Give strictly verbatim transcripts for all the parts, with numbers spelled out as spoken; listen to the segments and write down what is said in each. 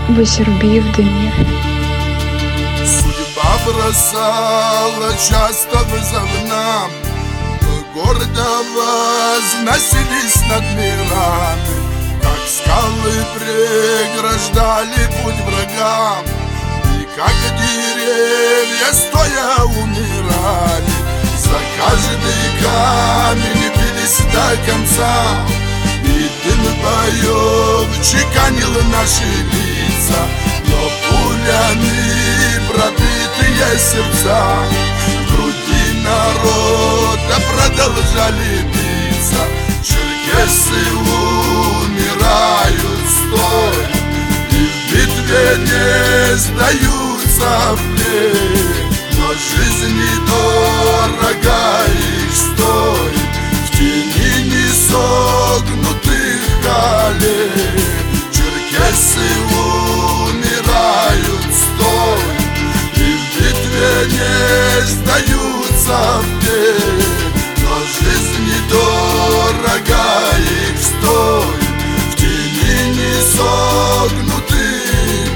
в Сербии в дыме. Судьба бросала часто вызов нам, мы гордо возносились над мирами, как скалы преграждали путь врагам, и как деревья стоя умирали. За каждый камень бились до конца, и дым боев чеканил наши лица. Но пулями пробитые сердца в груди народа продолжали биться. Черкесы умирают стоя, и в битве не сдаются в плен. Но жизнь недорога их стоит в тени несогнутых колен. Черкесы умирают стоя, и в битве не сдаются в плен. Но жизнь недорога их стоит в тени несогнутых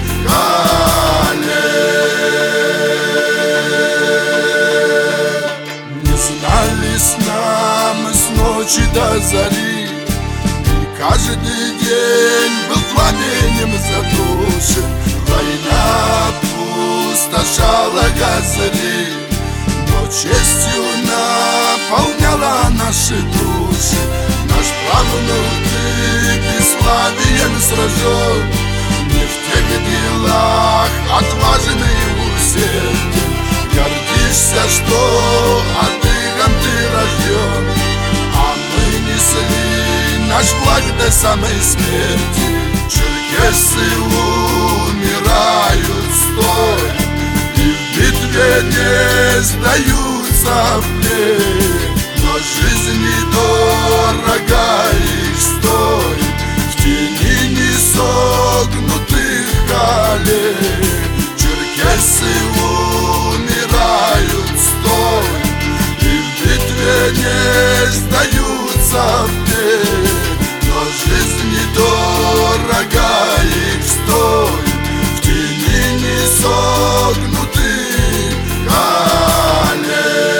колен. Не знали сна мы с ночи до зари, и каждый день был пламенем задушен. Война пустошала газари, но честью наполняла наши души. Наш правнук ты бесславием сражен, не в тех делах отважный и усерден. Гордишься, что адыгом ты рожден, а мы несли наш флаг до самой смерти. Черкесы умирают стоя, и в битве не сдаются в плен. Но жизнь недорога их стоит в тени несогнутых колен. Черкесы умирают стоя, и в битве не сдаются в плен. Но жизнь недорога их стоит в тени несогнутых колен.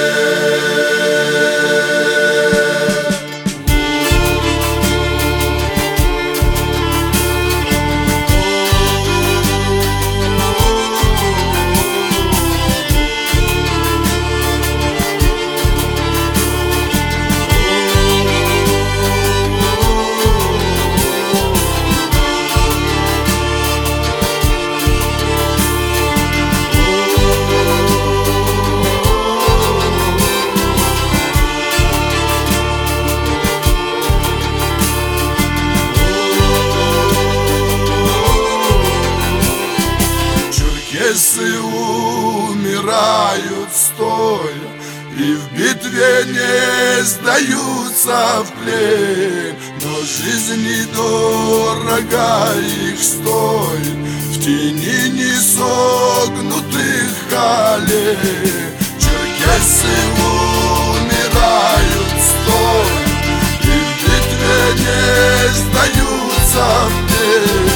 Черкесы умирают стоя, и в битве не сдаются в плен. Но жизнь недорога их стоит в тени несогнутых колен. Черкесы умирают стоя, и в битве не сдаются в плен.